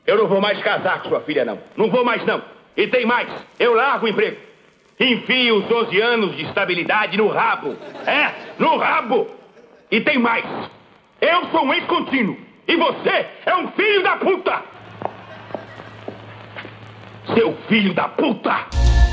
Eu não vou mais casar com sua filha, não. Não vou mais, não. E tem mais. Eu largo o emprego. Enfio os 12 anos de estabilidade no rabo. No rabo. E tem mais. Eu sou um ex-contínuo. E você é um filho da puta. Seu filho da puta.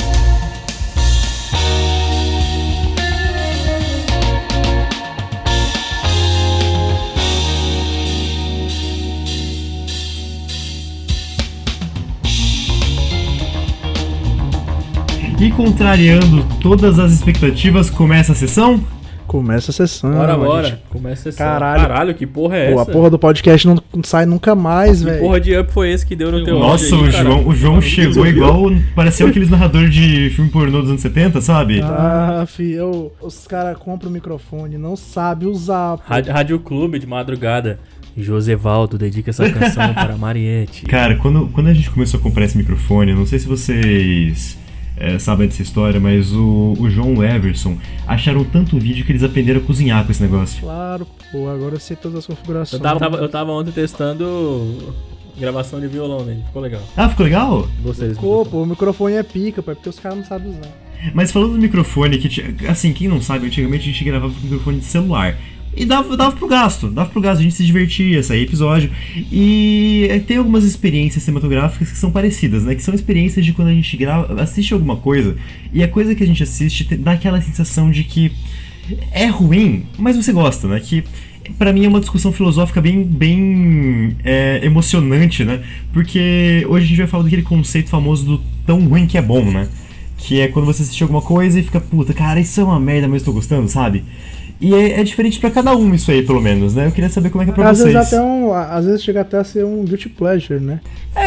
E contrariando todas as expectativas, começa a sessão? Começa a sessão. Bora. Gente. Começa a sessão. Caralho, que porra é Pô, essa? a porra do podcast não sai nunca mais, velho. Que porra de up foi esse que deu no teu Nossa, áudio aí, o João chegou igual... Pareceu aqueles narradores de filme pornô dos anos 70, sabe? Filho, os caras compram o microfone, não sabem usar. Rádio Clube de madrugada. Josevaldo dedica essa canção para Mariette. Cara, quando a gente começou a comprar esse microfone, eu não sei se vocês sabem dessa história, mas o João e o Everson acharam tanto vídeo que eles aprenderam a cozinhar com esse negócio. Claro, pô, agora eu sei todas as configurações. Eu tava ontem testando gravação de violão nele, ficou legal. Ah, ficou legal? Gostei desse Pô, o microfone é pica, pô, é porque os caras não sabem usar. Mas falando do microfone, assim, quem não sabe, antigamente a gente gravava com microfone de celular. E dava pro gasto, a gente se divertia, saía episódio. E tem algumas experiências cinematográficas que são parecidas, né? Que são experiências de quando a gente assiste alguma coisa, e a coisa que a gente assiste dá aquela sensação de que é ruim, mas você gosta, né? Que pra mim é uma discussão filosófica bem emocionante, né? Porque hoje a gente vai falar daquele conceito famoso do tão ruim que é bom, né? Que é quando você assiste alguma coisa e fica, puta, cara, isso é uma merda, mas eu tô gostando, sabe? E é diferente pra cada um isso aí, pelo menos, né? Eu queria saber como é que é pra vocês. Às vezes chega até a ser um guilty pleasure, né?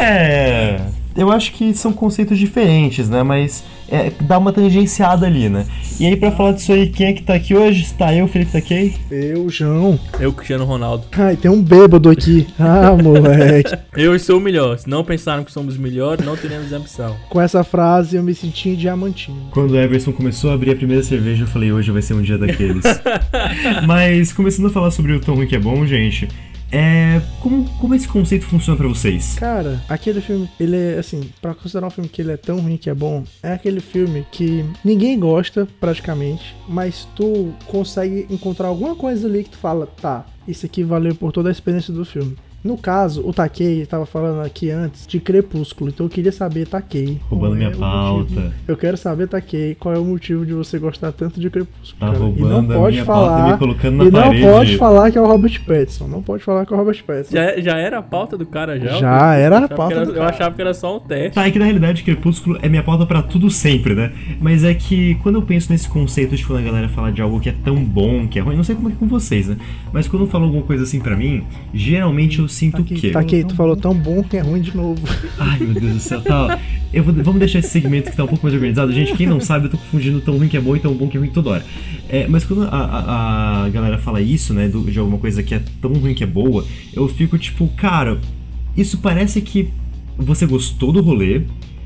Eu acho que são conceitos diferentes, né? Mas dá uma tangenciada ali, né? E aí, pra falar disso aí, quem é que tá aqui hoje? Está eu, Felipe Taquei? Eu, João. Eu, Cristiano Ronaldo. Ai, tem um bêbado aqui. Ah, moleque. Eu sou o melhor. Se não pensaram que somos melhores, não teremos ambição. Com essa frase, eu me senti diamantinho. Quando o Everson começou a abrir a primeira cerveja, eu falei, hoje vai ser um dia daqueles. Mas, começando a falar sobre o tão ruim que é bom, gente... Como esse conceito funciona pra vocês? Cara, aquele filme, ele é assim, pra considerar um filme que ele é tão ruim que é bom, é aquele filme que ninguém gosta praticamente, mas tu consegue encontrar alguma coisa ali que tu fala, tá, isso aqui valeu por toda a experiência do filme. No caso, o Takei estava falando aqui antes de Crepúsculo, então eu queria saber, Takei. Roubando minha pauta. Eu quero saber, Takei, qual é o motivo de você gostar tanto de Crepúsculo. Tá cara. roubando e não pode minha falar, pauta, me colocando na parede. E não pode falar que é o Robert Pattinson. Não pode falar que é o Robert Pattinson. Já era a pauta do cara, já? Já era a pauta do cara. Eu achava que era só um teste. Tá, é que na realidade Crepúsculo é minha pauta pra tudo sempre, né? Mas é que quando eu penso nesse conceito de quando a galera fala de algo que é tão bom, que é ruim, não sei como é que é com vocês, né? Mas quando falam alguma coisa assim pra mim, geralmente eu sinto que... Takei, tu falou tão bom que é ruim de novo. Ai, meu Deus do céu, tá. Vamos deixar esse segmento que tá um pouco mais organizado. Gente, quem não sabe, eu tô confundindo tão ruim que é bom e tão bom que é ruim toda hora. Mas quando a galera fala isso, né, de alguma coisa que é tão ruim que é boa, eu fico tipo, cara, isso parece que você gostou do rolê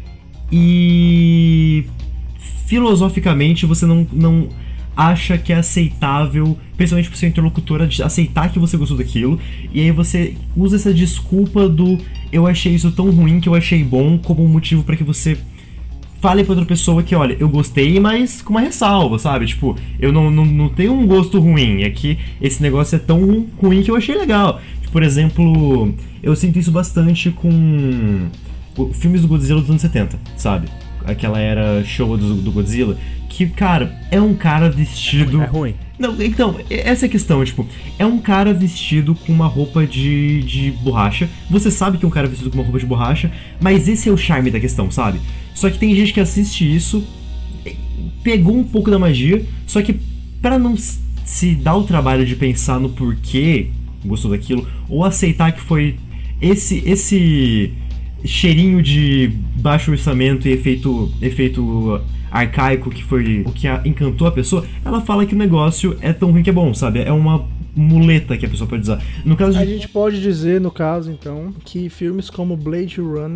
e filosoficamente você não acha que é aceitável, principalmente pro seu interlocutor, aceitar que você gostou daquilo, e aí você usa essa desculpa do eu achei isso tão ruim que eu achei bom como um motivo pra que você fale pra outra pessoa que, olha, eu gostei, mas com uma ressalva, sabe? Tipo, eu não tenho um gosto ruim, é que esse negócio é tão ruim que eu achei legal. Tipo, por exemplo, eu sinto isso bastante com filmes do Godzilla dos anos 70, sabe? Aquela era show do Godzilla, que, cara, é um cara vestido... É ruim. Não, então, essa é a questão, tipo, é um cara vestido com uma roupa de borracha. Você sabe que é um cara vestido com uma roupa de borracha, mas esse é o charme da questão, sabe? Só que tem gente que assiste isso, pegou um pouco da magia, só que pra não se dar o trabalho de pensar no porquê gostou daquilo, ou aceitar que foi esse cheirinho de baixo orçamento e efeito arcaico que foi o que encantou a pessoa, ela fala que o negócio é tão ruim que é bom, sabe? É uma muleta que a pessoa pode usar. No caso A gente pode dizer, no caso, então, que filmes como Blade Runner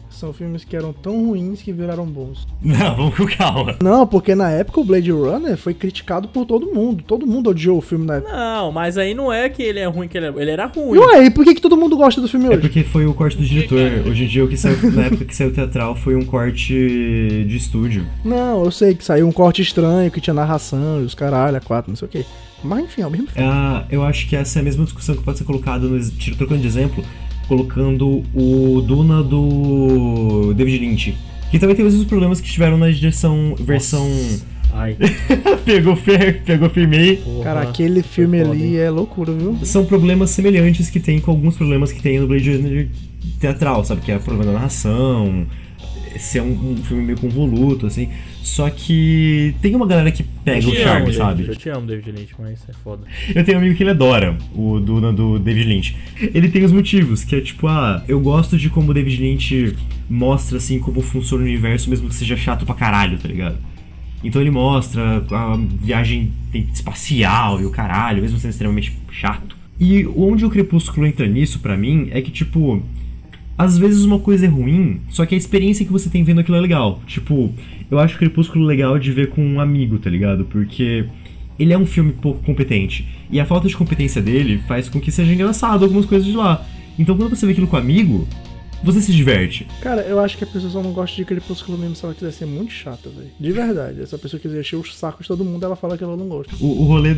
são filmes que eram tão ruins que viraram bons. Não, vamos com calma. Não, porque na época o Blade Runner foi criticado por todo mundo. Todo mundo odiou o filme na época. Não, mas aí não é que ele é ruim, que ele era ruim. E ué, e por que todo mundo gosta do filme É hoje? porque foi o corte do diretor. Hoje em dia, o que saiu, na época que saiu o teatral, foi um corte de estúdio. Não, eu sei que saiu um corte estranho, que tinha narração, e os caralho, a 4, não sei o quê. Mas enfim, é o mesmo filme. Eu acho que essa é a mesma discussão que pode ser colocada, trocando de exemplo, colocando o Duna do David Lynch. Que também tem os mesmos problemas que tiveram na versão... Ai, pegou firmei. porra. Cara, aquele filme foda, ali hein? é loucura, viu? São problemas semelhantes que tem com alguns problemas que tem no Blade Runner teatral, sabe? Que é o problema da narração, ser um filme meio convoluto, assim. Só que tem uma galera que pega o charme, sabe? Eu te amo, David Lynch, mas é foda. Eu tenho um amigo que ele adora o Duna do David Lynch. Ele tem os motivos, que é tipo, eu gosto de como o David Lynch mostra, assim, como funciona o universo, mesmo que seja chato pra caralho, tá ligado? Então ele mostra a viagem espacial e o caralho, mesmo sendo extremamente chato. E onde o Crepúsculo entra nisso, pra mim, é que, tipo, às vezes uma coisa é ruim, só que a experiência que você tem vendo aquilo é legal. Tipo, eu acho o Crepúsculo legal de ver com um amigo, tá ligado? Porque ele é um filme pouco competente. E a falta de competência dele faz com que seja engraçado algumas coisas de lá. Então quando você vê aquilo com um amigo, você se diverte. Cara, eu acho que a pessoa só não gosta de Crepúsculo mesmo se ela quiser ser muito chata, velho. De verdade. Se a pessoa quiser encher os sacos de todo mundo, ela fala que ela não gosta. O rolê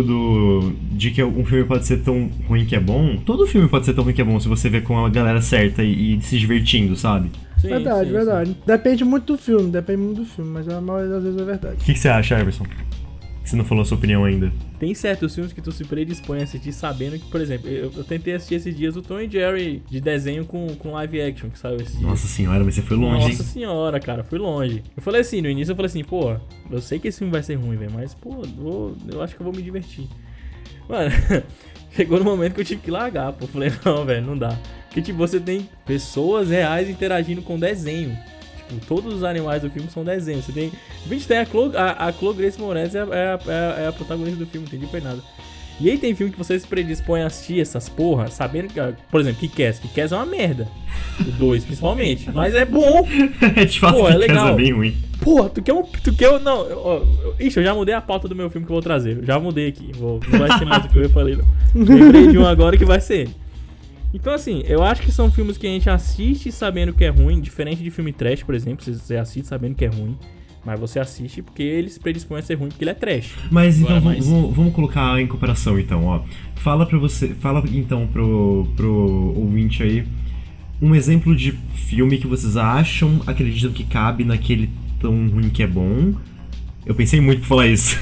de que um filme pode ser tão ruim que é bom, todo filme pode ser tão ruim que é bom se você vê com a galera certa e se divertindo, sabe? Sim, Verdade, sim, verdade. sim. Depende muito do filme, mas a maioria das vezes é verdade. O que você acha, Everson? Você não falou a sua opinião ainda. Tem certos filmes que tu se predispõe a assistir sabendo que, por exemplo, eu tentei assistir esses dias o Tom e Jerry de desenho com live action, que saiu esses dias. Nossa senhora, mas você foi longe, Nossa senhora, cara, fui longe. Eu falei assim, no início eu falei assim, pô, eu sei que esse filme vai ser ruim, velho, mas, pô, eu acho que eu vou me divertir. Mano, chegou no momento que eu tive que largar, pô. Eu falei, não, velho, não dá. Porque, tipo, você tem pessoas reais interagindo com desenho. Tipo, todos os animais do filme são desenhos. Você tem... A gente tem a Chloe Grace Moretz é a protagonista do filme, não entendi foi nada. E aí tem filme que você se predispõe a assistir essas porra, sabendo que, por exemplo, Kick-Ass é uma merda. O 2, principalmente. Mas é bom. De fato, Pô, é legal. É bem ruim. Porra, tu quer não, ixi, eu já mudei a pauta do meu filme que eu vou trazer. Eu já mudei aqui. Não vai ser mais o que eu falei, não. Lembrei de um agora que vai ser ele. Então, assim, eu acho que são filmes que a gente assiste sabendo que é ruim, diferente de filme trash, por exemplo. Você assiste sabendo que é ruim, mas você assiste porque ele se predispõe a ser ruim porque ele é trash. Mas então, Agora, vamos colocar em comparação, então, ó. Fala então pro ouvinte aí um exemplo de filme que vocês acreditam que cabe naquele tão ruim que é bom. Eu pensei muito pra falar isso.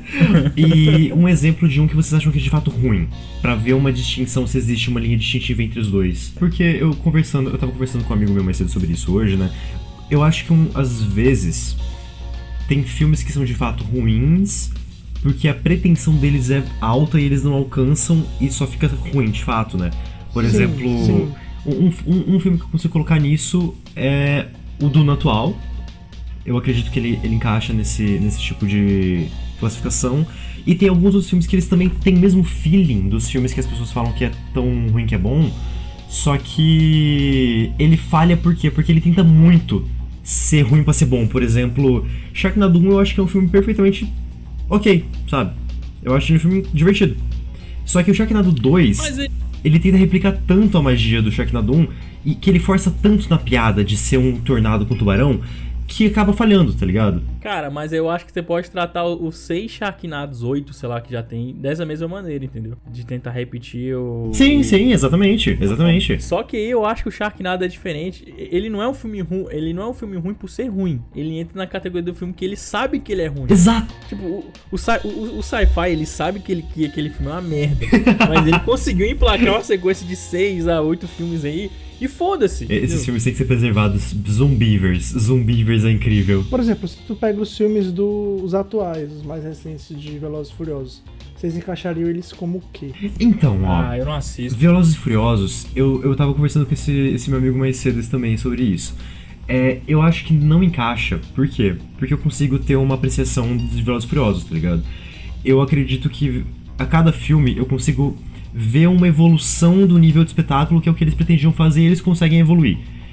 E um exemplo de um que vocês acham que é de fato ruim, pra ver uma distinção, se existe uma linha distintiva entre os dois. Porque eu tava conversando com um amigo meu mais cedo sobre isso hoje, né? Eu acho que às vezes tem filmes que são de fato ruins porque a pretensão deles é alta e eles não alcançam e só fica ruim de fato, né? Por exemplo, sim. Um filme que eu consigo colocar nisso é o Duna atual. Eu acredito que ele encaixa nesse tipo de classificação. E tem alguns outros filmes que eles também têm o mesmo feeling dos filmes que as pessoas falam que é tão ruim que é bom. Só que ele falha por quê? Porque ele tenta muito ser ruim pra ser bom. Por exemplo, Sharknado 1 eu acho que é um filme perfeitamente ok, sabe? Eu acho ele um filme divertido. Só que o Sharknado 2, ele tenta replicar tanto a magia do Sharknado 1 e que ele força tanto na piada de ser um tornado com tubarão que acaba falhando, tá ligado? Cara, mas eu acho que você pode tratar os 6 Sharknados, 8, sei lá, que já tem, dessa mesma maneira, entendeu? De tentar repetir o... Sim, exatamente. Só que eu acho que o Sharknado é diferente. Ele não é um filme ruim por ser ruim. Ele entra na categoria do filme que ele sabe que ele é ruim. Exato! Tipo, o sci-fi, ele sabe que aquele filme é uma merda. Mas ele conseguiu emplacar uma sequência de 6 a 8 filmes aí. E foda-se. Esses filmes têm que ser preservados. Zumbievers é incrível. Por exemplo, se tu pega os filmes dos atuais, os mais recentes de Velozes e Furiosos, vocês encaixariam eles como o quê? Então, ó... eu não assisto. Velozes e Furiosos, eu tava conversando com esse meu amigo mais cedo também sobre isso. Eu acho que não encaixa. Por quê? Porque eu consigo ter uma apreciação de Velozes e Furiosos, tá ligado? Eu acredito que a cada filme eu consigo ver uma evolução do nível de espetáculo, que é o que eles pretendiam fazer, e eles conseguem evoluir.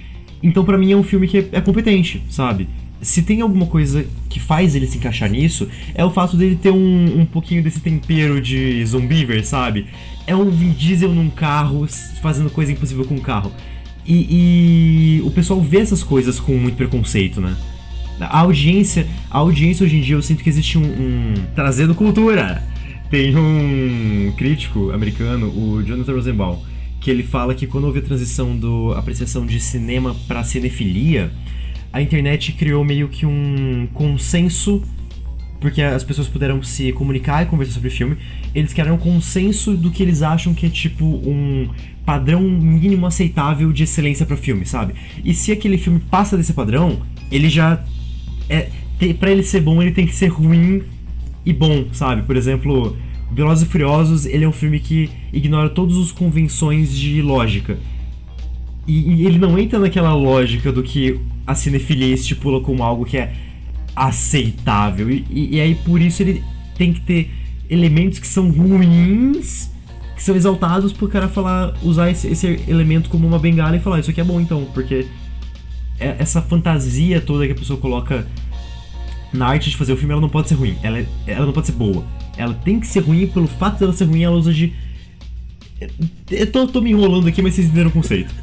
Então pra mim é um filme que é competente, sabe? Se tem alguma coisa que faz ele se encaixar nisso, é o fato dele ter um pouquinho desse tempero de Zombievers, sabe? É um Vin Diesel num carro, fazendo coisa impossível com um carro. E o pessoal vê essas coisas com muito preconceito, né? A audiência hoje em dia, eu sinto que existe trazendo cultura. Tem um crítico americano, o Jonathan Rosenbaum, que ele fala que quando houve a transição da apreciação de cinema pra cinefilia, a internet criou meio que um consenso, porque as pessoas puderam se comunicar e conversar sobre o filme. Eles criaram um consenso do que eles acham que é tipo um padrão mínimo aceitável de excelência para filme, sabe? E se aquele filme passa desse padrão, ele já pra ele ser bom, ele tem que ser ruim e bom, sabe? Por exemplo, Velozes e Furiosos, ele é um filme que ignora todas as convenções de lógica. E ele não entra naquela lógica do que a cinefilia estipula como algo que é aceitável. E aí por isso ele tem que ter elementos que são ruins, que são exaltados pro cara usar esse elemento como uma bengala e falar, isso aqui é bom então, porque essa fantasia toda que a pessoa coloca na arte de fazer o filme, ela não pode ser ruim, ela não pode ser boa. Ela tem que ser ruim, pelo fato dela ser ruim, ela usa de... Eu tô me enrolando aqui, mas vocês entenderam o conceito.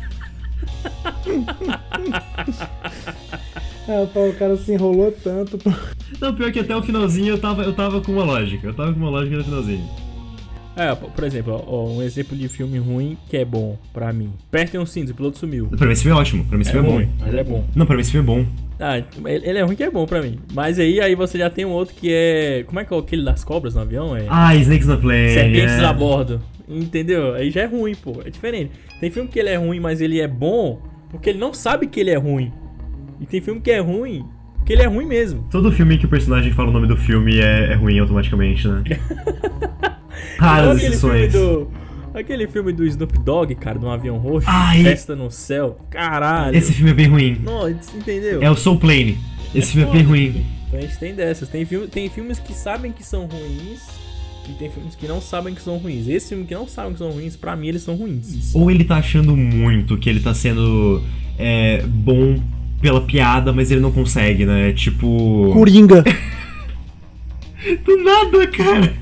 O cara se enrolou tanto. Não, pior que até o finalzinho eu tava com uma lógica. Eu tava com uma lógica no finalzinho. Por exemplo, um exemplo de filme ruim que é bom pra mim. Apertem os cintos, o piloto sumiu. Pra mim esse filme é ótimo, pra mim esse filme é bom. Mas é bom. Não, pra mim esse filme é bom. Ele é ruim que é bom pra mim. Mas aí você já tem um outro que é... Como é que é aquele das cobras no avião? Snakes on a Plane. Serpentes a bordo. Entendeu? Aí já é ruim, pô. É diferente. Tem filme que ele é ruim, mas ele é bom porque ele não sabe que ele é ruim. E tem filme que é ruim porque ele é ruim mesmo. Todo filme que o personagem fala o nome do filme é ruim automaticamente, né? Raras exceções. Aquele filme do Snoop Dogg, cara, de um avião roxo, Festa no Céu. Caralho. Esse filme é bem ruim. Nossa, entendeu? É o Soul Plane. Esse filme é bem ruim. Então a gente tem dessas. Tem filmes que sabem que são ruins e tem filmes que não sabem que são ruins. Esse filme que não sabem que são ruins, pra mim eles são ruins. Ou ele tá achando muito que ele tá sendo bom pela piada, mas ele não consegue, né? Tipo... Coringa. Do nada, cara.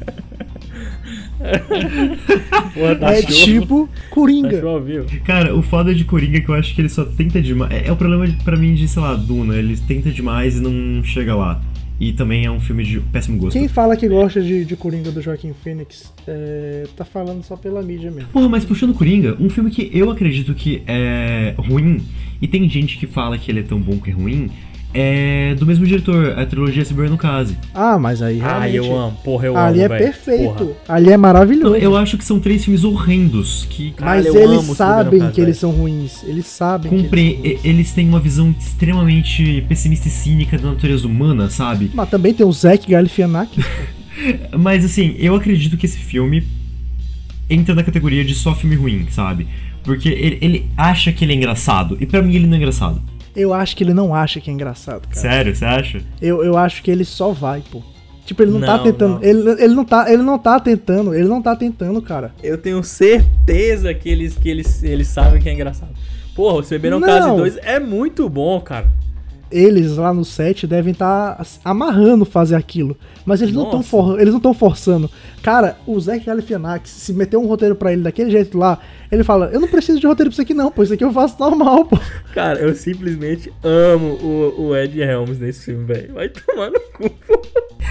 Porra, tipo Coringa. Cara, o foda de Coringa é que eu acho que ele só tenta demais. É o problema pra mim de, sei lá, Duna. Ele tenta demais e não chega lá. E também é um filme de péssimo gosto. Quem fala que gosta de Coringa do Joaquin Phoenix tá falando só pela mídia mesmo. Porra, mas puxando Coringa, um filme que eu acredito que é ruim, e tem gente que fala que ele é tão bom que é ruim, é do mesmo diretor, a trilogia Cyber no Case. Mas aí realmente... eu amo, eu amo, ali é véio. Perfeito, porra. Ali é maravilhoso. Eu acho que são 3 filmes horrendos que... Mas eles sabem que eles são ruins, eles sabem eles têm uma visão extremamente pessimista e cínica da natureza humana, sabe? Mas também tem o Zach Galifianakis. Mas assim, eu acredito que esse filme entra na categoria de só filme ruim, sabe? Porque ele acha que ele é engraçado, e pra mim ele não é engraçado. Eu acho que ele não acha que é engraçado, cara. Sério? Você acha? Eu acho que ele só vai, pô. Tipo, ele não tá tentando. Ele não tá tentando, cara. Eu tenho certeza que eles sabem que é engraçado. Porra, o CB no Case 2 é muito bom, cara. Eles lá no set devem estar amarrando fazer aquilo. Mas eles não estão forçando. Cara, o Zach Galifianakis, se meter um roteiro pra ele daquele jeito lá, ele fala, eu não preciso de roteiro pra isso aqui não, pô, isso aqui eu faço normal, pô. Cara, eu simplesmente amo o Ed Helms nesse filme, velho. Vai tomar no cu, pô.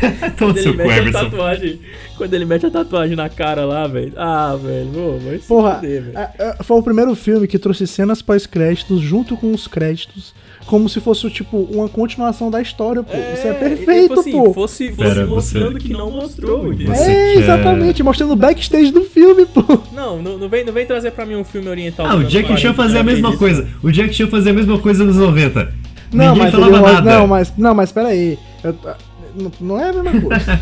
Quando ele mete a tatuagem na cara lá, velho. Velho, vai se fuder, velho. Foi o primeiro filme que trouxe cenas pós-créditos junto com os créditos, como se fosse, tipo, uma continuação da história, pô. Isso é perfeito, assim, pô. Fosse mostrando que não mostrou. Exatamente, mostrando o backstage do filme, pô. Não vem trazer pra mim um filme oriental. O Jack Chan fazia a mesma coisa. O Jack Chan fazia a mesma coisa nos 90. Não, Ninguém falava nada. Não, mas pera aí. não é a mesma coisa.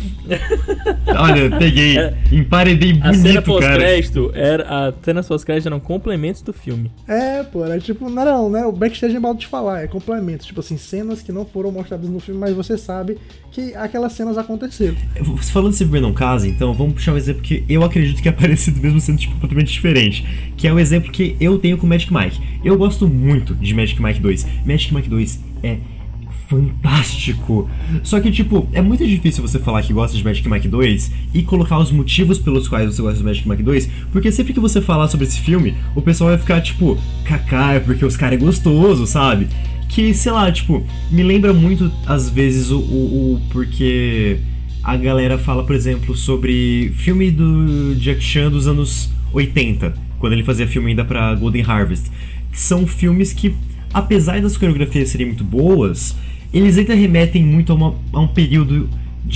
Olha, peguei, emparedei bonito, A cena cara. pós-crédito a cena pós-crédito eram complementos do filme. Pô, era tipo, não, né? O backstage é mal de falar, é complemento. Tipo assim, cenas que não foram mostradas no filme, mas você sabe que aquelas cenas aconteceram. Falando se Beber não casa, então vamos puxar um exemplo que eu acredito que é parecido mesmo sendo tipo, completamente diferente. Que é o exemplo que eu tenho com Magic Mike. Eu gosto muito de Magic Mike 2. Magic Mike 2 é fantástico. Só que, tipo, é muito difícil você falar que gosta de Magic Mike 2 e colocar os motivos pelos quais você gosta de Magic Mike 2, porque sempre que você falar sobre esse filme, o pessoal vai ficar, tipo, cacá, é porque os caras é gostoso, sabe? Que, sei lá, tipo, me lembra muito, às vezes, o porque a galera fala, por exemplo, sobre filme do Jack Chan dos anos 80, quando ele fazia filme ainda pra Golden Harvest. Que são filmes que, apesar das coreografias serem muito boas, eles ainda remetem muito a um período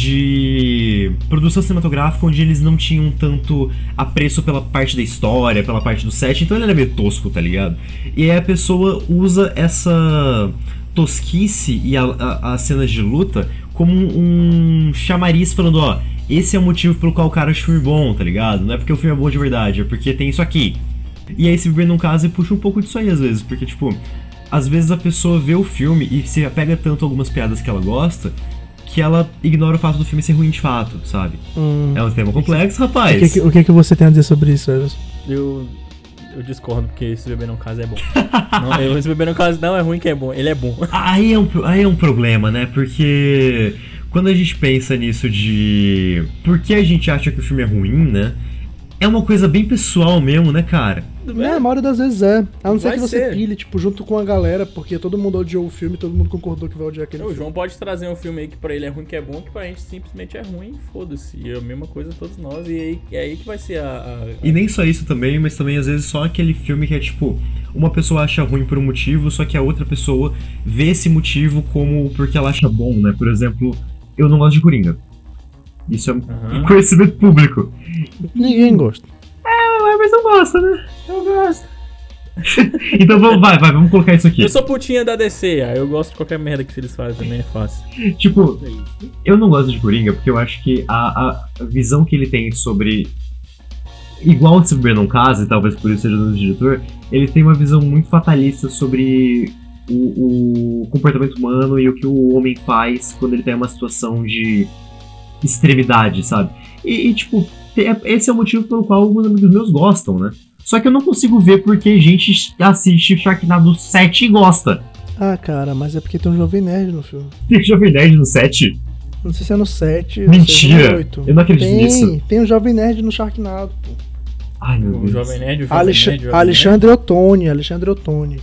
de produção cinematográfica onde eles não tinham tanto apreço pela parte da história, pela parte do set, então ele era meio tosco, tá ligado? E aí a pessoa usa essa tosquice e as cenas de luta como um chamariz falando, ó, esse é o motivo pelo qual o cara acha o filme bom, tá ligado? Não é porque o filme é bom de verdade, é porque tem isso aqui. E aí se Beber não casa e puxa um pouco disso aí às vezes, porque tipo, às vezes a pessoa vê o filme e se apega tanto a algumas piadas que ela gosta que ela ignora o fato do filme ser ruim de fato, sabe? É um tema complexo, rapaz. O que você tem a dizer sobre isso, Everson? Eu discordo, porque Se Beber não casa é bom. Não, Se Beber não casa não é ruim que é bom, ele é bom. Aí é um problema, né? Porque quando a gente pensa nisso de por que a gente acha que o filme é ruim, né? É uma coisa bem pessoal mesmo, né, cara? A maioria das vezes é. A não ser Vai que você ser. pilhe, tipo, junto com a galera, porque todo mundo odiou o filme, todo mundo concordou que vai odiar aquele O filme. João pode trazer um filme aí que pra ele é ruim que é bom, que pra gente simplesmente é ruim, foda-se. E é a mesma coisa todos nós, e é aí que vai ser E nem só isso também, mas também às vezes só aquele filme que é tipo, uma pessoa acha ruim por um motivo, só que a outra pessoa vê esse motivo como porque ela acha bom, né? Por exemplo, eu não gosto de Coringa. Isso é um conhecimento público. Ninguém gosta. Mas eu gosto, né? Eu gosto. Então vamos colocar isso aqui. Eu sou putinha da DC, aí eu gosto de qualquer merda que eles fazem, também é fácil. Tipo, eu não gosto de Coringa porque eu acho que a visão que ele tem sobre... Igual Se Beber não casa, e talvez por isso seja do diretor, ele tem uma visão muito fatalista sobre o comportamento humano e o que o homem faz quando ele tem uma situação de extremidade, sabe? E tipo, esse é o motivo pelo qual alguns amigos meus gostam, né? Só que eu não consigo ver porque gente assiste Sharknado 7 e gosta. Ah, cara, mas é porque tem um Jovem Nerd no filme. Tem Jovem Nerd no 7? Não sei se é no 7 Mentira! ou se é no 8. Eu não acredito nisso. Tem um Jovem Nerd no Sharknado, pô. Ai, meu O Deus. Jovem Nerd, Alexandre Ottoni. Alexandre Ottoni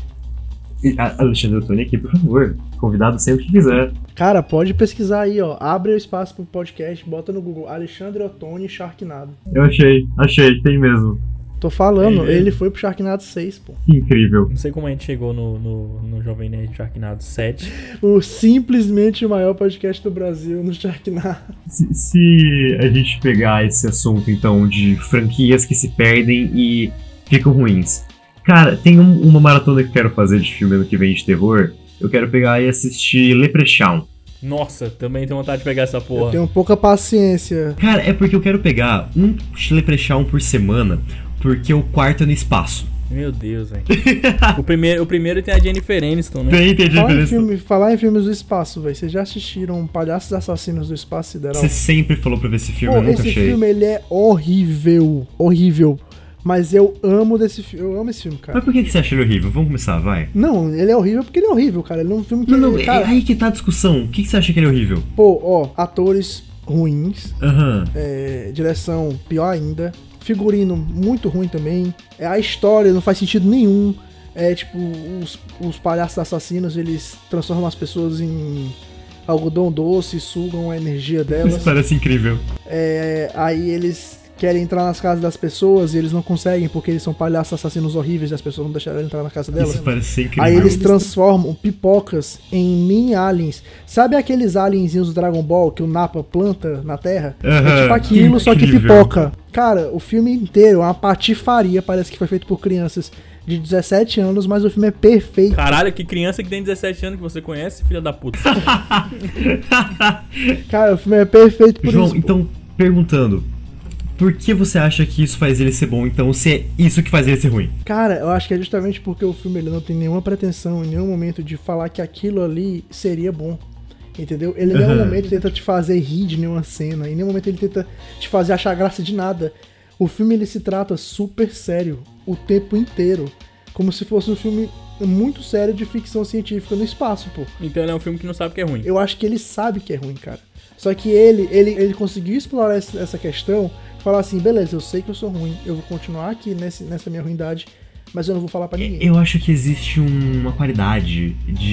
aqui, por favor. Convidado sempre que quiser. Cara, pode pesquisar aí, ó. Abre o espaço pro podcast, bota no Google Alexandre Ottoni Sharknado. Eu achei, tem mesmo. Tô falando, ele foi pro Sharknado 6, pô. Que incrível. Não sei como a gente chegou no Jovem Nerd Sharknado 7. Simplesmente o maior podcast do Brasil no Sharknado. Se a gente pegar esse assunto, então, de franquias que se perdem e ficam ruins. Cara, tem uma maratona que eu quero fazer de filme ano que vem de terror. Eu quero pegar e assistir Leprechaun. Nossa, também tenho vontade de pegar essa porra. Eu tenho pouca paciência. Cara, é porque eu quero pegar um Leprechaun por semana, porque o quarto é no espaço. Meu Deus, velho. o primeiro tem a Jennifer Aniston, né? Falar em filmes do espaço, velho. Vocês já assistiram Palhaços Assassinos do Espaço Sideral? Você sempre falou pra ver esse filme, eu nunca achei. Esse filme, ele é horrível. Horrível. Mas eu amo esse filme, cara. Mas por que você acha ele horrível? Vamos começar, vai. Não, ele é horrível porque ele é horrível, cara. Ele é um filme que... Cara, aí que tá a discussão. O que você acha que ele é horrível? Pô, ó, atores ruins. Aham. Direção pior ainda. Figurino muito ruim também. A história não faz sentido nenhum. Tipo, os palhaços assassinos, eles transformam as pessoas em algodão doce, sugam a energia delas. Isso parece incrível. Aí eles querem entrar nas casas das pessoas e eles não conseguem porque eles são palhaços assassinos horríveis e as pessoas não deixaram eles entrar na casa delas. Isso parece ser incrível. Aí eles transformam pipocas em mini aliens. Sabe aqueles alienzinhos do Dragon Ball que o Nappa planta na Terra? É tipo aquilo, só que pipoca. Cara, o filme inteiro é uma patifaria, parece que foi feito por crianças de 17 anos, mas o filme é perfeito. Caralho, que criança que tem 17 anos que você conhece, filha da puta. Cara, o filme é perfeito por João, isso. então, perguntando, por que você acha que isso faz ele ser bom, então, se é isso que faz ele ser ruim? Cara, eu acho que é justamente porque o filme ele não tem nenhuma pretensão em nenhum momento de falar que aquilo ali seria bom. Entendeu? Ele em nenhum momento tenta te fazer rir de nenhuma cena, em nenhum momento ele tenta te fazer achar graça de nada. O filme ele se trata super sério o tempo inteiro, como se fosse um filme muito sério de ficção científica no espaço, pô. Então ele é um filme que não sabe que é ruim. Eu acho que ele sabe que é ruim, cara. Só que ele conseguiu explorar essa questão, falar assim, beleza, eu sei que eu sou ruim, eu vou continuar aqui nessa minha ruindade, mas eu não vou falar pra ninguém. Eu acho que existe uma qualidade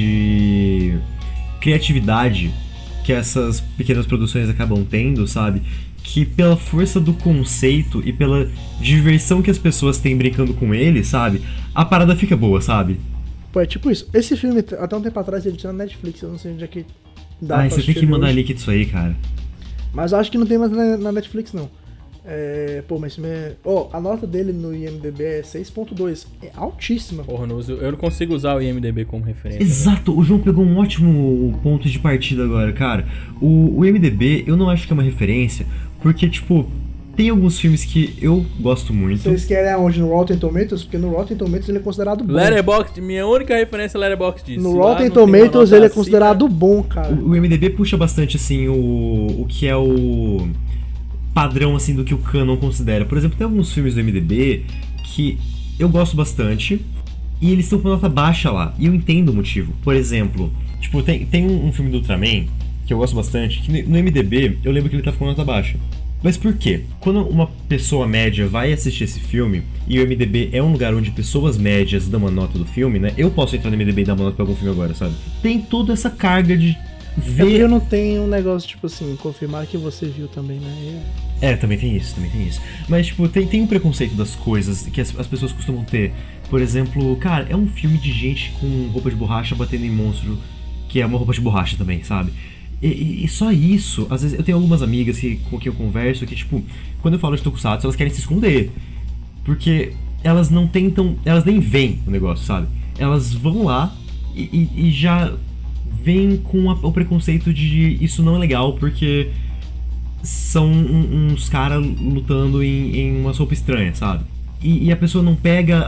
de criatividade que essas pequenas produções acabam tendo, sabe? Que pela força do conceito e pela diversão que as pessoas têm brincando com ele, sabe? A parada fica boa, sabe? Pô, é tipo isso. Esse filme, até um tempo atrás, ele tinha na Netflix, eu não sei onde é que dá pra Você tem assistir que mandar hoje. link disso aí, cara. Mas eu acho que não tem mais na Netflix, não. Pô, mas esse filme é... a nota dele no IMDB é 6.2. É altíssima. Porra, eu não consigo usar o IMDB como referência. Exato, o João pegou um ótimo ponto de partida agora, cara. O IMDB, eu não acho que é uma referência, porque, tipo, tem alguns filmes que eu gosto muito. Vocês querem aonde? No Rotten Tomatoes? Porque no Rotten Tomatoes ele é considerado bom. Letterboxd, minha única referência é Letterboxd disso. No Lá Rotten não tem uma Tomatoes nota ele é acima. considerado bom, cara. O IMDB puxa bastante, assim, o que é o padrão, assim, do que o canon considera. Por exemplo, tem alguns filmes do IMDB que eu gosto bastante e eles estão com nota baixa lá. E eu entendo o motivo. Por exemplo, tipo, tem um filme do Ultraman que eu gosto bastante, que no IMDB eu lembro que ele tá com nota baixa. Mas por quê? Quando uma pessoa média vai assistir esse filme, e o IMDB é um lugar onde pessoas médias dão uma nota do filme, né? Eu posso entrar no IMDB e dar uma nota pra algum filme agora, sabe? Tem toda essa carga de É porque ver... eu não tenho um negócio, tipo assim, confirmar que você viu também, né? Também tem isso. Mas, tipo, tem um preconceito das coisas que as pessoas costumam ter. Por exemplo, cara, é um filme de gente com roupa de borracha batendo em monstro, que é uma roupa de borracha também, sabe? E só isso, às vezes eu tenho algumas amigas com quem eu converso que, tipo, quando eu falo de Tokusatsu, elas querem se esconder. Porque elas não tentam, elas nem veem o negócio, sabe? Elas vão lá e já vêm com o preconceito de isso não é legal, porque são uns caras lutando em uma sopa estranha, sabe? E a pessoa não pega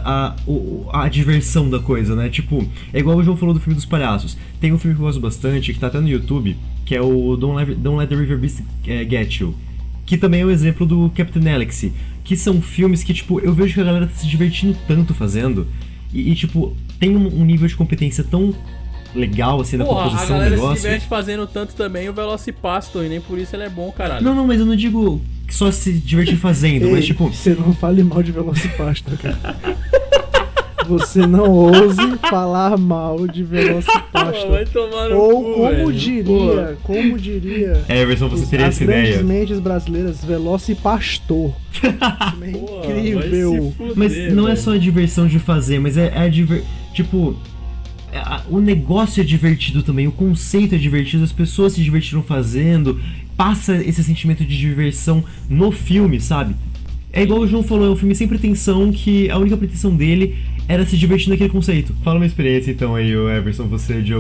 a diversão da coisa, né? Tipo, é igual o João falou do filme dos palhaços. Tem um filme que eu gosto bastante, que tá até no YouTube, que é o Don't Let the River Beast Get You. Que também é um exemplo do Captain Alex. Que são filmes que, tipo, eu vejo que a galera tá se divertindo tanto fazendo. E tipo, tem um nível de competência tão legal, assim, na composição do a galera negócio. se diverte fazendo tanto também o Velocipastor, e nem por isso ele é bom, caralho. Não, mas eu não digo só se divertir fazendo, mas tipo... Você não fale mal de Velocipastor, cara. Você não ouse falar mal de Velocipastor. Vai tomar no Ou cu, como velho. como diria... Everson, você teria as essa grandes ideia. mentes brasileiras, Velocipastor. Isso é Porra, incrível. vai se fuder, Mas não é velho. só a diversão de fazer, mas tipo, o negócio é divertido também, o conceito é divertido, as pessoas se divertiram fazendo, passa esse sentimento de diversão no filme, sabe? É igual o João falou, é um filme sem pretensão, que a única pretensão dele era se divertir naquele conceito. Fala uma experiência então aí, Everson, você de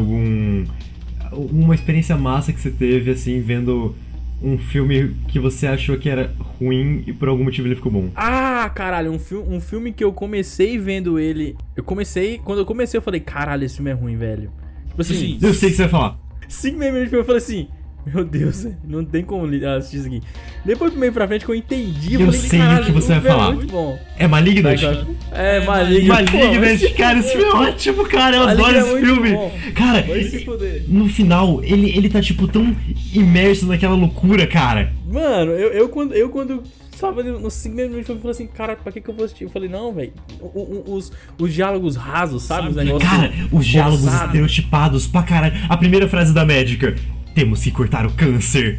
uma experiência massa que você teve, assim, vendo um filme que você achou que era ruim e por algum motivo ele ficou bom. Ah, caralho, um filme que eu comecei vendo ele. Quando eu comecei, eu falei, caralho, esse filme é ruim, velho. Tipo assim, Eu sei o que você vai falar. 5 minutos eu falei assim, meu Deus, não tem como assistir isso aqui. Depois do meio pra frente que eu entendi, Eu falei, sei o caralho, que você vai o filme falar. É muito bom. É Malignant? É, Malignant. Malignant, cara, esse filme é ótimo, cara, eu adoro esse filme. Cara, Vai se fuder. no final, ele tá, tipo, tão imerso naquela loucura, cara. Mano, eu quando tava nos 5 minutos eu falei assim, cara, pra que eu vou assistir? Eu falei, não, velho, os diálogos rasos, sabe? Os negócios Cara, os diálogos forçados. estereotipados pra caralho. A primeira frase da médica: temos que cortar o câncer.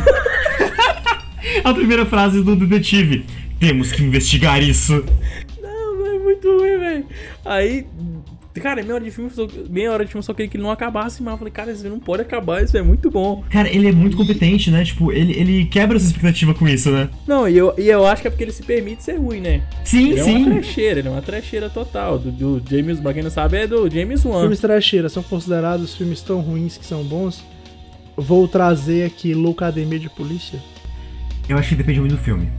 A primeira frase do detetive: temos que investigar isso. Não, é muito ruim, velho. Aí, Cara, meia hora de filme, só queria que ele não acabasse, mas eu falei, cara, isso não pode acabar, isso é muito bom. Cara, ele é muito competente, né? Tipo, ele quebra essa expectativa com isso, né? Não, e eu acho que é porque ele se permite ser ruim, né? Sim, Ele sim. ele é uma trecheira total. Do James, pra quem não sabe, é do James Wan. Filmes trecheiras são considerados filmes tão ruins que são bons? Vou trazer aqui Loucademia de Polícia. Eu acho que depende muito do filme.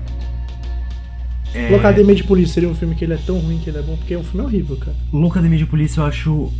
Loucademia de Polícia seria um filme que ele é tão ruim que ele é bom, porque é um filme horrível, cara. Loucademia de Polícia eu acho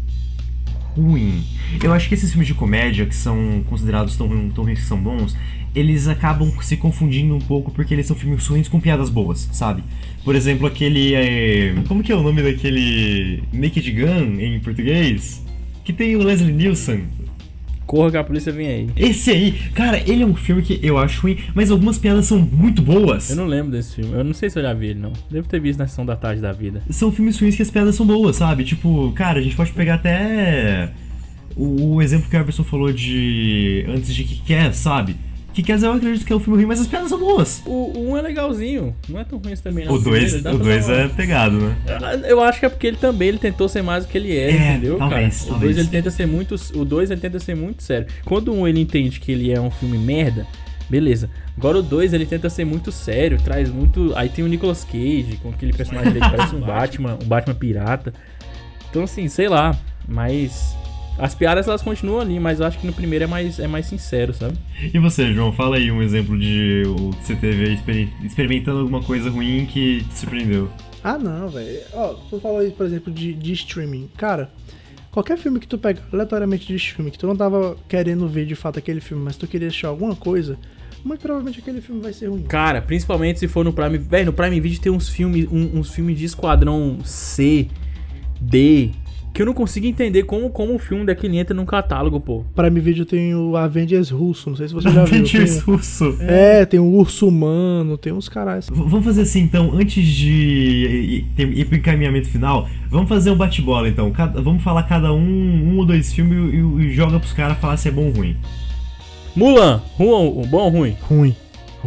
ruim. Eu acho que esses filmes de comédia, que são considerados tão ruins que são bons, eles acabam se confundindo um pouco porque eles são filmes ruins com piadas boas, sabe? Por exemplo, aquele... como que é o nome daquele... Naked Gun, em português? Que tem o Leslie Nielsen. Corra que a polícia vem aí. Esse aí, cara, ele é um filme que eu acho ruim, mas algumas piadas são muito boas. Eu não lembro desse filme. Eu não sei se eu já vi ele, não. Devo ter visto na sessão da tarde da vida. São filmes ruins que as piadas são boas, sabe? Tipo, cara, a gente pode pegar até o exemplo que o Emerson falou de... antes de Kick-Ass, sabe? Kick-Ass eu acredito que é um filme ruim, mas as piadas são boas. O 1 é legalzinho. Não é tão ruim esse também, não. O 2 é pegado, né? Eu acho que é porque ele tentou ser mais do que ele entendeu, talvez, cara? talvez. O 2 ele tenta ser muito sério. Quando o 1 ele entende que ele é um filme merda, beleza. Agora o 2 ele tenta ser muito sério, traz muito... Aí tem o Nicolas Cage, com aquele personagem dele que parece um Batman pirata. Então assim, sei lá, mas... As piadas elas continuam ali, mas eu acho que no primeiro é mais sincero, sabe? E você, João, fala aí um exemplo de o que você teve experimentando alguma coisa ruim que te surpreendeu. Ah, não, velho. Ó, tu falou aí, por exemplo, de streaming. Cara, qualquer filme que tu pega aleatoriamente de streaming, que tu não tava querendo ver de fato aquele filme, mas tu queria assistir alguma coisa, muito provavelmente aquele filme vai ser ruim. Cara, principalmente se for no Prime... Velho, no Prime Video tem uns filmes de Esquadrão C, D... Que eu não consigo entender como o filme daquele entra num catálogo, pô. Prime Video tem o Avengers russo, não sei se você já viu. Avengers russo? Tem o Urso Humano, tem uns caras. Vamos fazer assim, então, antes de ir pro encaminhamento final, vamos fazer um bate-bola, então. Vamos falar cada um ou dois filmes e joga pros caras falar se é bom ou ruim. Mulan, bom ou ruim? Ruim.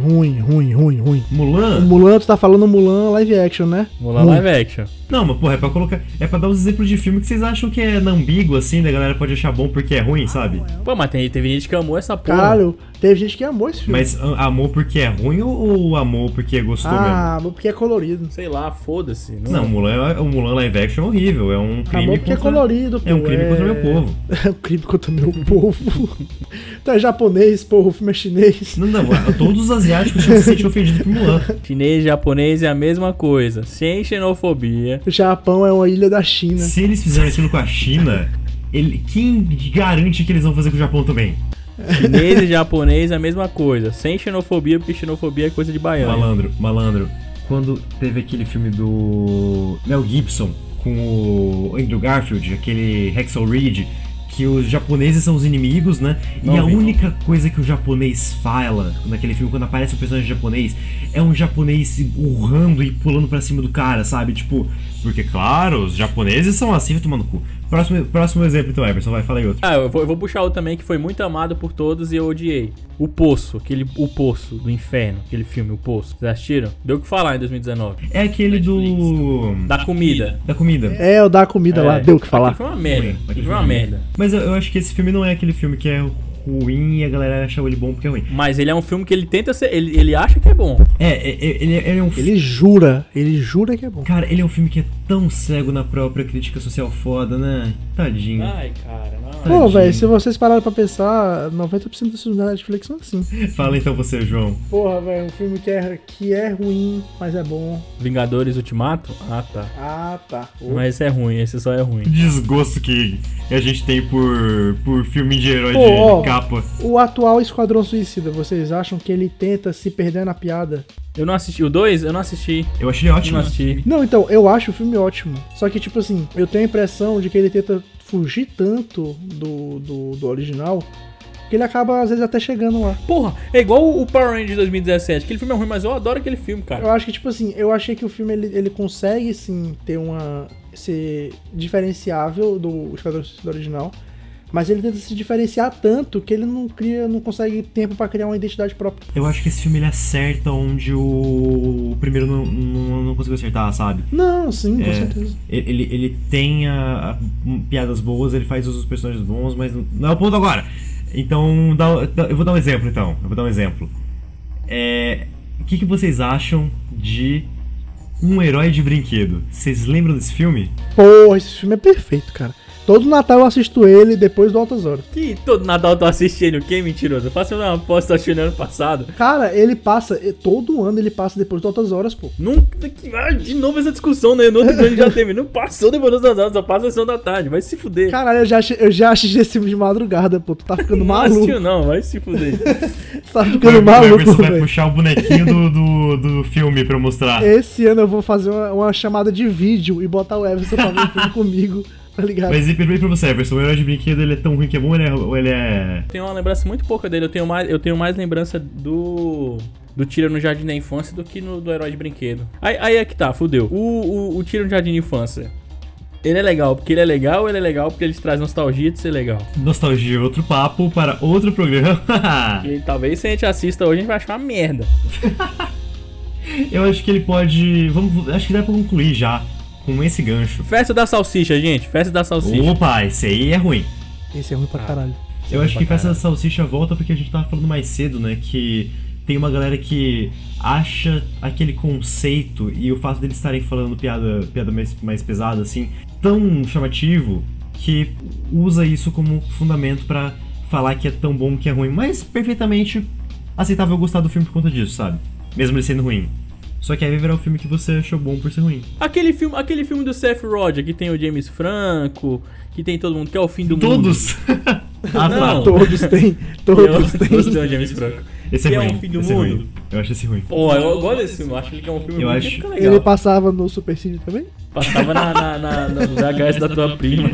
Mulan? O Mulan, tu tá falando Mulan live action, né? Mulan live action. Não, mas porra, é pra colocar. É pra dar uns exemplos de filme que vocês acham que é ambíguo, assim, da galera pode achar bom porque é ruim, sabe? Pô, mas teve gente que amou essa porra. Caralho, teve gente que amou esse filme. Mas amou porque é ruim ou amou porque gostou mesmo? Amou porque é colorido. Sei lá, foda-se. Não, o Mulan live action é horrível. É um crime amor porque contra... é colorido, pô. É um crime contra o meu povo. É um crime contra o meu povo. Tu é japonês, porra, o filme é chinês. Não, todos os asiáticos se sentem ofendidos por Mulan. Chinês e japonês é a mesma coisa, sem xenofobia. O Japão é uma ilha da China. Se eles fizeram aquilo com a China, quem garante que eles vão fazer com o Japão também? Chinês e japonês é a mesma coisa, sem xenofobia, porque xenofobia é coisa de baiano. Malandro. Quando teve aquele filme do Mel Gibson com o Andrew Garfield, aquele Hacksaw Ridge, que os japoneses são os inimigos, né? E a única coisa que o japonês fala naquele filme, quando aparece um personagem japonês, é um japonês urrando e pulando pra cima do cara, sabe? Tipo, porque claro, os japoneses são assim, vai tomar no cu. Próximo exemplo então, Emerson, fala aí outro. Eu vou puxar outro também que foi muito amado por todos e eu odiei. O Poço do Inferno, aquele filme, O Poço. Vocês assistiram? Deu o que falar em 2019. É aquele do... Da comida. É, o da comida lá, deu o que falar. Foi uma merda. Mas eu acho que esse filme não é aquele filme que é ruim e a galera acha ele bom porque é ruim. Mas ele é um filme que ele tenta ser... Ele acha que é bom. Ele é um filme... Ele jura que é bom. Cara, ele é um filme que é tão cego na própria crítica social foda, né? Tadinho. Ai, cara, não. Pô, velho, se vocês pararem pra pensar, 90% dos filmes da Netflix são assim. Fala então você, João. Porra, velho, um filme que é ruim, mas é bom. Vingadores Ultimato? Ah, tá. Mas esse é ruim, esse só é ruim. Desgosto que a gente tem por filme de herói de capa. O atual Esquadrão Suicida, vocês acham que ele tenta se perder na piada? Eu não assisti. O 2, eu não assisti. Eu achei ótimo. Não assisti. Não, então, eu acho o filme ótimo. Só que, tipo assim, eu tenho a impressão de que ele tenta fugir tanto do original que ele acaba, às vezes, até chegando lá. Porra, é igual o Power Rangers de 2017. Aquele filme é ruim, mas eu adoro aquele filme, cara. Eu acho que, tipo assim, eu achei que o filme, ele consegue, sim, ser diferenciável do Esquadrão Suicida original. mas ele tenta se diferenciar tanto que ele não consegue tempo pra criar uma identidade própria. Eu acho que esse filme ele acerta onde o primeiro não conseguiu acertar, sabe? Não, sim, com certeza. Ele tem piadas boas, ele faz os personagens bons, mas não é o ponto agora. Então, eu vou dar um exemplo, então. O que vocês acham de Um Herói de Brinquedo? Vocês lembram desse filme? Pô, esse filme é perfeito, cara. Todo Natal eu assisto ele depois do Altas Horas. Que todo Natal eu tô assistindo o quê, mentiroso? Eu faço uma aposta assistindo ano passado. Cara, ele passa, todo ano ele passa depois do Altas Horas, pô. Nunca. De novo essa discussão, né? No outro dia já teve. Não passou depois das Altas Horas, só passa a sessão da tarde. Vai se fuder. Caralho, eu já assisti esse filme de madrugada, pô. Tu tá ficando maluco. Não assistiu, não, vai se fuder. Tu tá ficando maluco, O Everson vai velho. puxar o bonequinho do filme pra eu mostrar. Esse ano eu vou fazer uma chamada de vídeo e botar o Everson pra ver o filme comigo, tá ligado? Mas e pergunta pra você, Everson, o Herói de Brinquedo ele é tão ruim que é bom ou ele é... Tenho uma lembrança muito pouca dele. Eu tenho mais lembrança do Tiro no Jardim da Infância do que do Herói de Brinquedo. Aí é que tá, fudeu. O Tiro no Jardim da Infância, ele é legal porque ele é legal ou ele é legal porque ele traz nostalgia de ser legal? Nostalgia é outro papo para outro programa. E talvez se a gente assista hoje a gente vai achar uma merda. Eu acho que ele pode... acho que dá pra concluir já com esse gancho. Festa da Salsicha, gente. Festa da Salsicha. Opa, esse aí é ruim. Esse é ruim pra caralho. Eu acho que Festa da Salsicha volta porque a gente tava falando mais cedo, né? Que tem uma galera que acha aquele conceito e o fato deles estarem falando piada mais pesada, assim, tão chamativo que usa isso como fundamento pra falar que é tão bom que é ruim. Mas perfeitamente aceitável gostar do filme por conta disso, sabe? Mesmo ele sendo ruim. Só que aí vai virar o filme que você achou bom por ser ruim. Aquele filme do Seth Rogen, que tem o James Franco, que tem todo mundo, que é o fim do Todos? mundo. Não. Todos têm. Todos têm. Todos têm o James Franco. Esse é Que ruim. é o fim do esse é mundo. ruim. Eu acho esse ruim. Pô, eu gosto desse filme. Eu acho que é um filme Eu muito acho- fica legal. Ele passava no Supercine também? Passava no VHS da tua prima.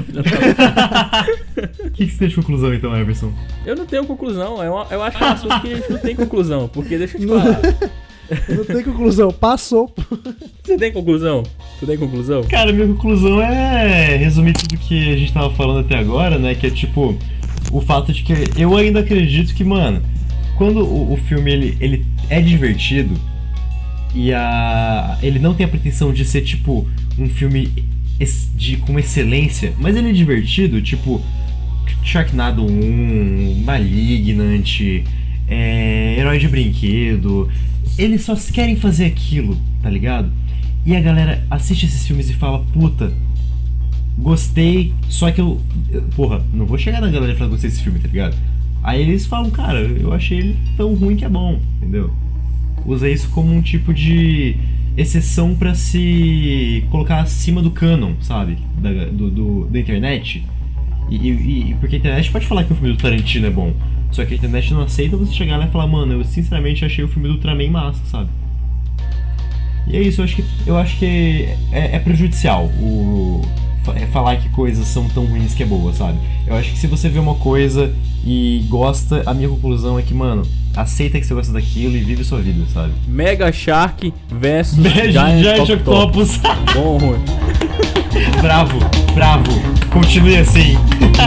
O que você tem de conclusão então, Everson? Eu não tenho conclusão. Eu acho que é um assunto que a gente não tem conclusão. Porque deixa eu te falar. Não tem conclusão. Passou. Você tem conclusão? Tu tem conclusão? Cara, minha conclusão é resumir tudo que a gente tava falando até agora, né? Que é tipo, o fato de que eu ainda acredito que, mano, quando o filme ele é divertido e ele não tem a pretensão de ser tipo um filme com excelência, mas ele é divertido, tipo Sharknado 1, Malignant, Herói de Brinquedo. Eles só querem fazer aquilo, tá ligado? E a galera assiste esses filmes e fala, puta, gostei, só que porra, não vou chegar na galera e falar que gostei desse filme, tá ligado? Aí eles falam, cara, eu achei ele tão ruim que é bom, entendeu? Usa isso como um tipo de exceção pra se colocar acima do canon, sabe? Da internet. E porque a internet pode falar que o filme do Tarantino é bom, só que a internet não aceita você chegar lá e falar, mano, eu sinceramente achei o filme do Ultraman massa, sabe? E é isso, eu acho que é prejudicial falar que coisas são tão ruins que é boa, sabe? Eu acho que se você vê uma coisa e gosta, a minha conclusão é que, mano, aceita que você gosta daquilo e vive sua vida, sabe? Mega Shark versus Giant Octopus. Bom, ruim. Bravo. Continue assim.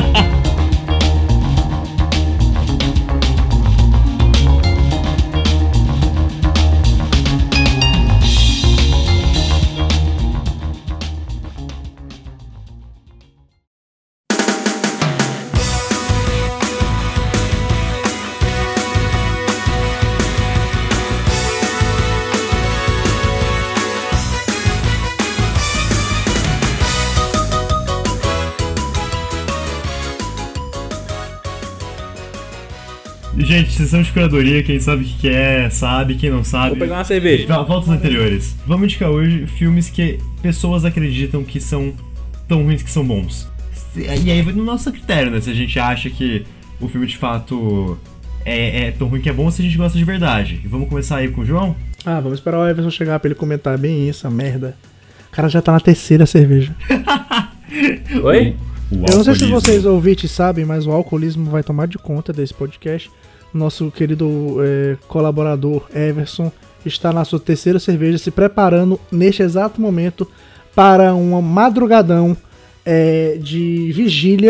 Gente, sessão de curadoria, quem sabe o que é, sabe, quem não sabe. Vou pegar uma cerveja. Voltas anteriores. Vamos indicar hoje filmes que pessoas acreditam que são tão ruins que são bons. E aí vai no nosso critério, né? Se a gente acha que o filme de fato é tão ruim que é bom, ou se a gente gosta de verdade. E vamos começar aí com o João? Ah, vamos esperar o Everson chegar pra ele comentar bem isso, a merda. O cara já tá na terceira cerveja. Oi? Eu não sei se vocês ouvintes sabem, mas o alcoolismo vai tomar de conta desse podcast. Nosso querido colaborador Everson está na sua terceira cerveja, se preparando neste exato momento para uma madrugadão de vigília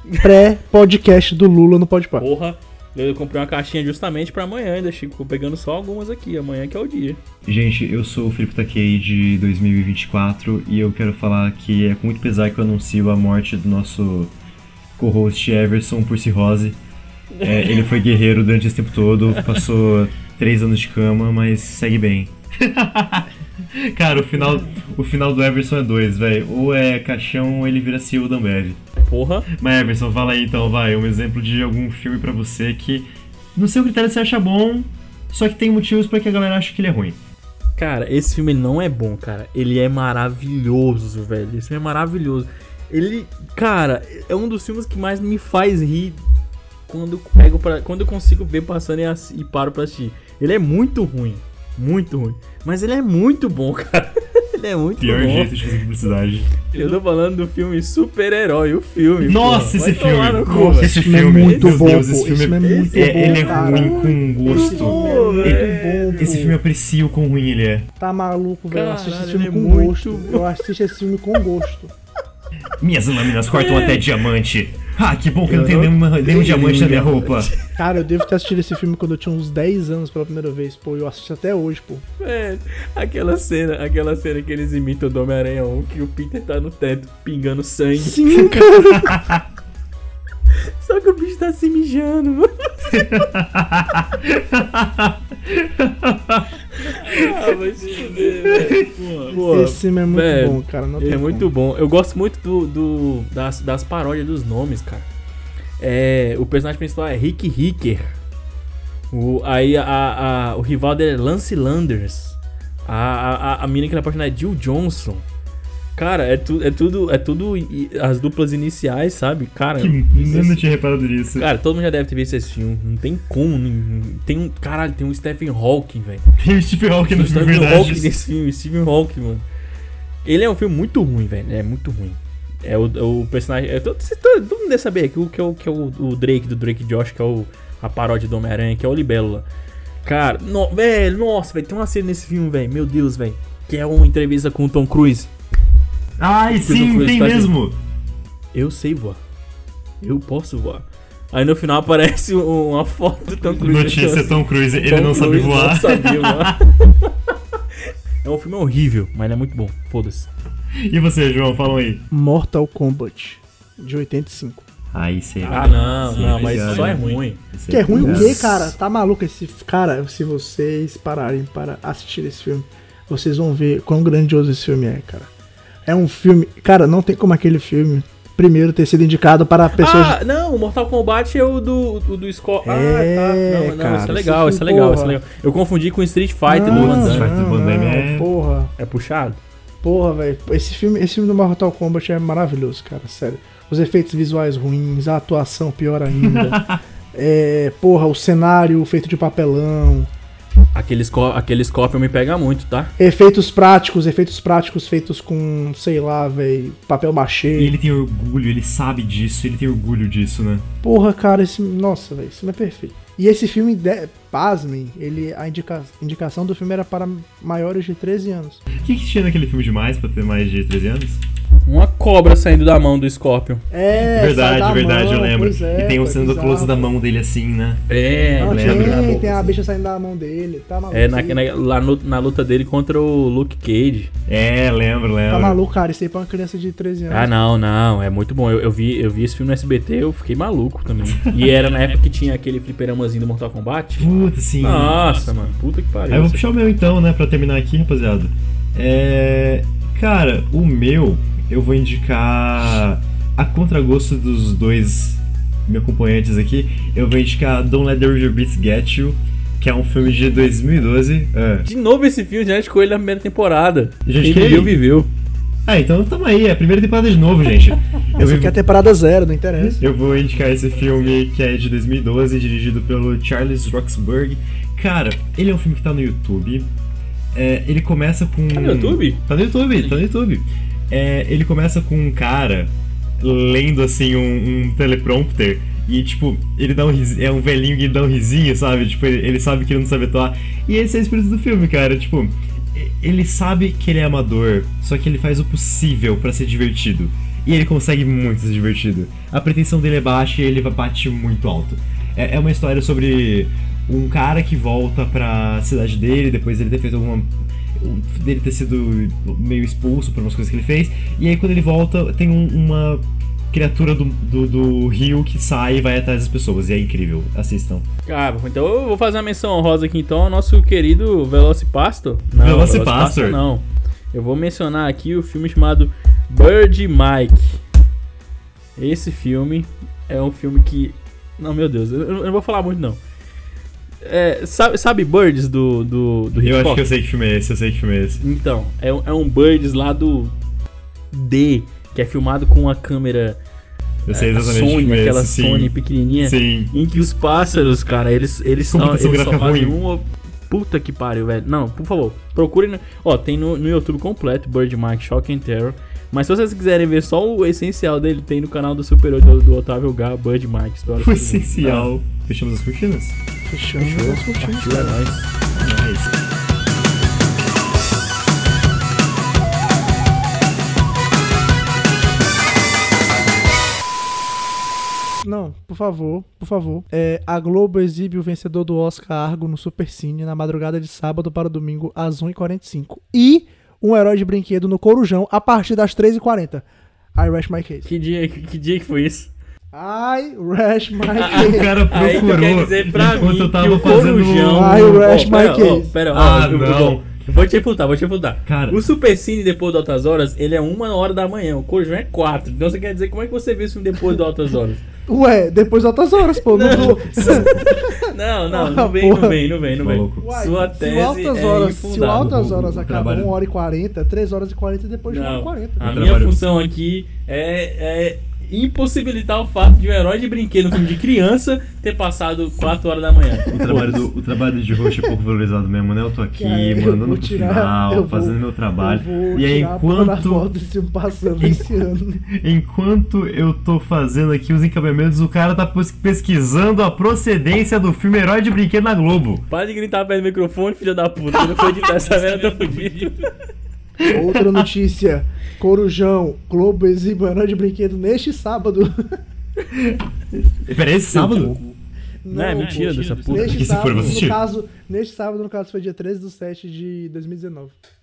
pré-podcast do Lula no Podpah. Porra, eu comprei uma caixinha justamente pra amanhã ainda, Chico. Pegando só algumas aqui, amanhã que é o dia. Gente, eu sou o Felipe Takei de 2024 e eu quero falar que é com muito pesar que eu anuncio a morte do nosso co-host Everson por cirrose. Ele foi guerreiro durante esse tempo todo, passou 3 anos de cama, mas segue bem. Cara, o final do Everson é 2, velho. Ou é caixão ou ele vira CEO da Ambev. Porra. Mas Everson, fala aí então, vai, um exemplo de algum filme pra você que no seu critério você acha bom, só que tem motivos pra que a galera ache que ele é ruim. Cara, esse filme não é bom, cara. Ele é maravilhoso, velho. Esse filme é maravilhoso. Ele, cara, é um dos filmes que mais me faz rir quando eu consigo ver passando e paro pra assistir. Ele é muito ruim. Muito ruim. Mas ele é muito bom, cara. Ele é muito Pior bom. jeito de fazer publicidade. Eu tô falando do filme Super-Herói, o filme. Nossa, esse filme. Nossa, esse filme é muito bom, Deus, pô. esse filme é muito bom, ele é cara. ruim com gosto. Esse filme é muito bom, Esse pô. filme eu aprecio o quão ruim ele é. Tá maluco, velho. Eu assisto esse Caralho, filme ele é com muito gosto. bom. Eu assisto esse filme com gosto. Minhas lâminas cortam até diamante. Ah, que bom que eu não tenho nenhum diamante na minha roupa. Cara, eu devo ter assistido esse filme quando eu tinha uns 10 anos pela primeira vez, pô. Eu assisto até hoje, pô. É, aquela cena que eles imitam do Homem-Aranha 1, que o Peter tá no teto pingando sangue. Sim, cara. Só que o bicho tá se mijando, mano. Vai se fuder, velho. Pô, Esse filme é muito velho, bom, cara. Não Ele tem é muito como. bom. Eu gosto muito das paródias dos nomes, cara. O personagem principal é Rick Ricker. O rival dele é Lance Landers. A mina que ele é apaixonado é Jill Johnson. Cara, é tudo as duplas iniciais, sabe? Cara, Eu não tinha reparado nisso. cara, todo mundo já deve ter visto esse filme. Não tem como. Caralho, tem um Stephen Hawking, velho. Tem o Stephen Hawking Tem no o filme, Stephen Hawking verdade. nesse filme, Stephen Hawking, mano. Ele é um filme muito ruim, velho. É muito ruim. É o personagem. Todo mundo deve saber que é o Drake, do Drake Josh, que é a paródia do Homem-Aranha, que é o Libélula. Cara, velho, nossa, velho, tem uma cena nesse filme, velho. Meu Deus, velho. Que é uma entrevista com o Tom Cruise. Ai, sim, Cruise tem tá mesmo. Eu sei voar. Eu posso voar. Aí no final aparece uma foto do Tom Cruise. Notícia, Tom Cruise, ele não sabe Cruise voar. Não sabia voar. É um filme horrível, mas ele é muito bom. Foda-se. E você, João, fala aí. Mortal Kombat, de 85. Aí você. Não, mas só é ruim. Que é ruim o quê, cara? Tá maluco esse... Cara, se vocês pararem para assistir esse filme, vocês vão ver quão grandioso esse filme é, cara. É um filme... Cara, não tem como aquele filme primeiro ter sido indicado para pessoas... Ah, não, o Mortal Kombat é o do Scorpion. Não, cara, isso é legal, esse isso é filme, legal, porra. isso é legal. Eu confundi com Street Fighter do Não, Van Damme. Fighter do Van Damme é- Porra, É puxado? porra, velho. Esse filme do Mortal Kombat é maravilhoso, cara, sério. Os efeitos visuais ruins, a atuação pior ainda. Porra, o cenário feito de papelão. Aquele Scorpion me pega muito, tá? Efeitos práticos feitos com, sei lá, velho, papel machê. E ele tem orgulho, ele sabe disso, ele tem orgulho disso, né? Porra, cara, nossa, velho, esse filme é perfeito. E esse filme, pasmem, a indicação do filme era para maiores de 13 anos. O que tinha naquele filme demais pra ter mais de 13 anos? Uma cobra saindo da mão do Scorpion. Sai da Verdade, eu mão, lembro. pois é, E tem um pô, cena do bizarro. close da mão dele assim, né? Não, lembro. tem a bicha saindo da mão dele, tá maluco. Lá na luta dele contra o Luke Cage. Lembro. Tá maluco, cara, isso aí pra uma criança de 13 anos. Não, é muito bom. Eu vi esse filme no SBT, eu fiquei maluco também. E era na época que tinha aquele fliperamazinho do Mortal Kombat. Puta, sim. Nossa, mano, puta que pariu. Aí eu vou puxar o meu então, né, pra terminar aqui, rapaziada. Cara, o meu, eu vou indicar, a contragosto dos dois meus acompanhantes aqui, eu vou indicar Don't Let the River Beats Get You, que é um filme de 2012. De novo esse filme, já com ele na primeira temporada. Gente, Quem viveu, viveu. Então tamo aí, é a primeira temporada de novo, gente. Essa aqui é a temporada 0, não interessa. Eu vou indicar esse filme que é de 2012, dirigido pelo Charles Roxburgh. Cara, ele é um filme que tá no YouTube. Ele começa com... Tá no YouTube? Tá no YouTube. Ele começa com um cara lendo, assim, um teleprompter. E, tipo, ele dá um risinho, é um velhinho que dá um risinho, sabe? Tipo, ele sabe que ele não sabe atuar. E esse é o espírito do filme, cara. Tipo, ele sabe que ele é amador, só que ele faz o possível pra ser divertido. e ele consegue muito ser divertido. A pretensão dele é baixa e ele bate muito alto. É uma história sobre um cara que volta pra cidade dele, depois dele ter feito dele ter sido meio expulso por umas coisas que ele fez, e aí quando ele volta tem uma criatura do rio que sai e vai atrás das pessoas, e é incrível, assistam. Cara, então eu vou fazer uma menção honrosa aqui então ao nosso querido Velocipastor. Não, Velocipastor não. Eu vou mencionar aqui o filme chamado Bird Mike. Esse filme é um filme que... Não, meu Deus, eu não vou falar muito não. Sabe Birds do Eu acho que eu sei que filme é esse, Então, é um Birds lá do D, que é filmado com uma câmera eu sei exatamente Sony, que filme é aquela esse, Sony sim. pequenininha, Sim. em que os pássaros, cara, eles só fazem uma... Puta que pariu, velho. Não, por favor, procurem. Ó, tem no YouTube completo, Bird Mike, Shock and Terror. Mas se vocês quiserem ver só o essencial dele, tem no canal do Superior do Otávio Gá, Bird Mike. O essencial. Fechamos as cortinas? Fechamos as cortinas. Partiu, é nóis. Não, por favor. A Globo exibe o vencedor do Oscar Argo no Supercine na madrugada de sábado para domingo às 1h45. E um herói de brinquedo no Corujão a partir das 3h40. I rest my case. Que dia que foi isso? I rest my case. O cara procurou quer dizer pra enquanto mim eu tava que o fazendo... I rest my case. Pera, não. Eu vou te refutar. Cara. O Supercine depois de Altas Horas, ele é 1h da manhã. O Corujão é 4. Então você quer dizer, como é que você vê esse filme depois de Altas Horas? Ué, depois de Altas Horas, pô. Não vem. Uai, Sua tese se o infundável. Altas Horas O acaba trabalho- 1h40, 3h40 e depois de 1h40. A O minha trabalho- função aqui é impossibilitar o fato de um herói de brinquedo, um filme de criança, ter passado 4h da manhã. O trabalho de host é pouco valorizado mesmo, né? Eu tô aqui, Cara, eu mandando vou pro tirar- final, eu vou- fazendo meu trabalho. Eu vou E aí, tirar a porra da foto enquanto, desse filme passando esse ano. enquanto eu tô fazendo aqui os encaminhamentos, o cara tá pesquisando a procedência do filme Herói de Brinquedo na Globo. Para de gritar perto do microfone, filha da puta. Eu não foi editar essa merda tão fudido. Outra notícia. Corujão, Globo exibe o herói de brinquedo neste sábado. Peraí, esse sábado? Não, é mentira dessa puta. Neste Que se for, sábado, eu vou assistir. neste sábado, no caso, foi dia 13/7 de 2019.